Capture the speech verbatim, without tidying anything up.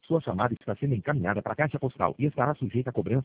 Sua chamada está sendo encaminhada para a caixa postal e estará sujeita a cobrança